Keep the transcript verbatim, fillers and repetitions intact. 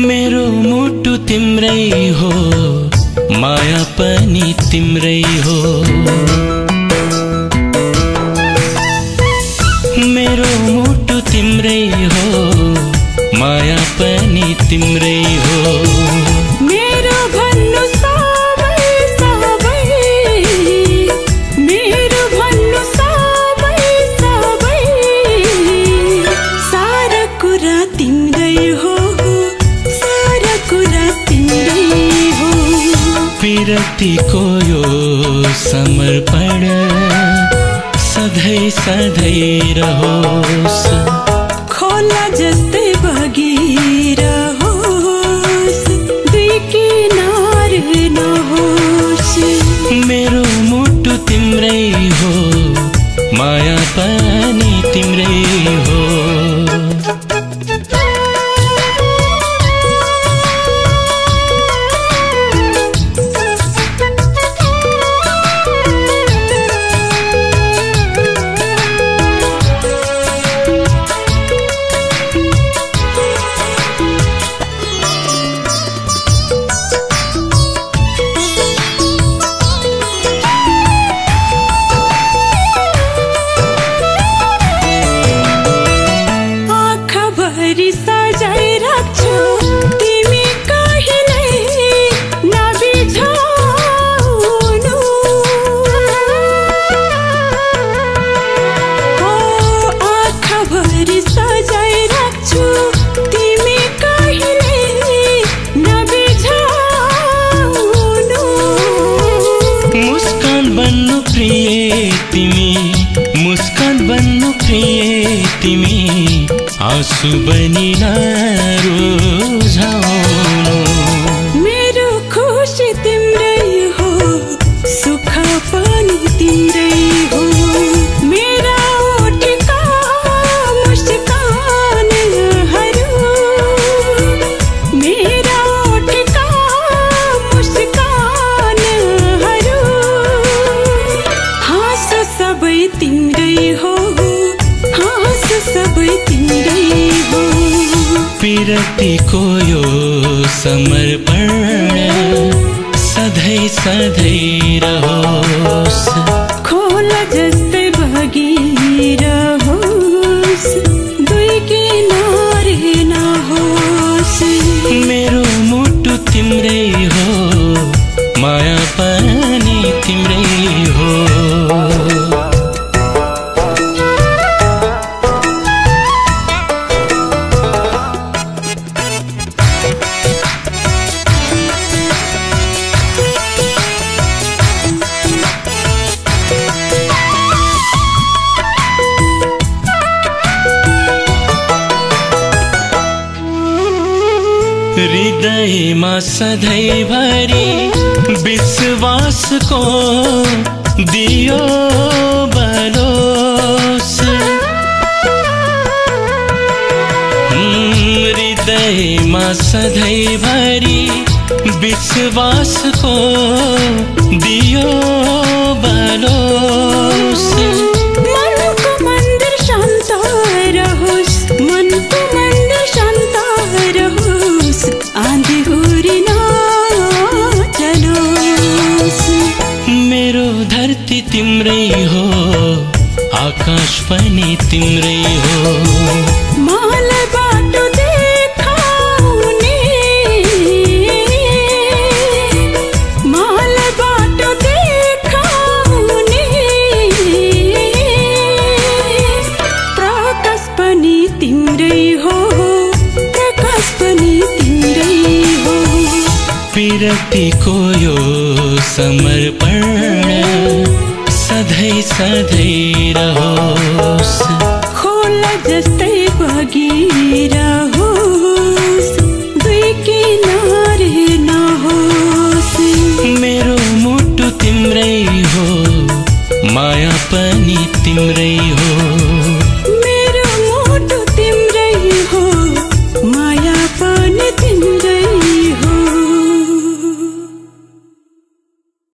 मेरो मुटु तिम्रै हो, माया पनि तिम्रै हो। मेरो मुटु तिम्रै हो, माया पनि तिम्रै हो। मेरो भन्नु सबै सबै, मेरो भन्नु सबै सबै, सारा कुरा तिम्रै हो, सारा कुरा तिम्रै हो। पिरतीको यो समर्पण सधैँ सधैँ रहोस्, खोला जस्तै बगिरहोस्, दुई किनार नहोस्। मेरो मुटु तिम्रै हो, माया पनि तिम्रै हो। मुस्कान बन्नु प्रिय तिमी, आँसु बनी नरुझाउनु। मेरो खुसी तिम्रै हो, सुख पनि तिम्रै हो। मेरा ओठका मुस्कानहरू, मेरा ओठका मुस्कानहरू, हाँस सबै तिम्रै हो, हाँस सबै तिम्रै हो। पिरतीको यो समर्पण सधैँ सधैँ रहोस्, खोला जस्तै बगिरहोस्, दुई किनार नहोस्। मेरो मुटु तिम्रै हो, माया पनि तिम्रै हो। हृदयमा सधैँभरि विश्वासको दियो बलोस्, हृदयमा सधैँभरि विश्वासको दियो बलोस्। मनको मन्दिर शान्त रहोस्, मनको मन्दिर शान्त रहोस्, आँधी हुरी नचलोस्। मेरो धरती तिम्रै हो, आकाश पनि तिम्रै हो। मलाई बाटो देखाउने, मलाई बाटो देखाउने, प्रकाश पनि तिम्रै हो, प्रकाश पनि तिम्रै हो। पिरतीको यो समर्पण सधैँ सधैँ रहोस्, खोला जस्तै बगिरहोस्, दुई किनार नहोस्। मेरो मुटु तिम्रै हो, माया पनि तिम्रै हो।